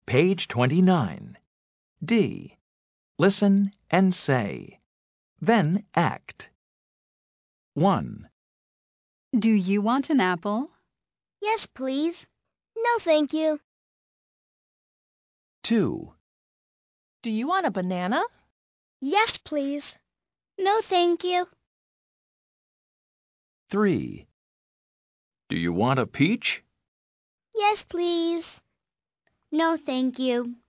Page 29. D. Listen and say. Then act. 1, Do you want an apple? Yes, please. No, thank you. 2, Do you want a banana? Yes, please. No, thank you. 3. Do you want a peach? Yes, please. No, thank you.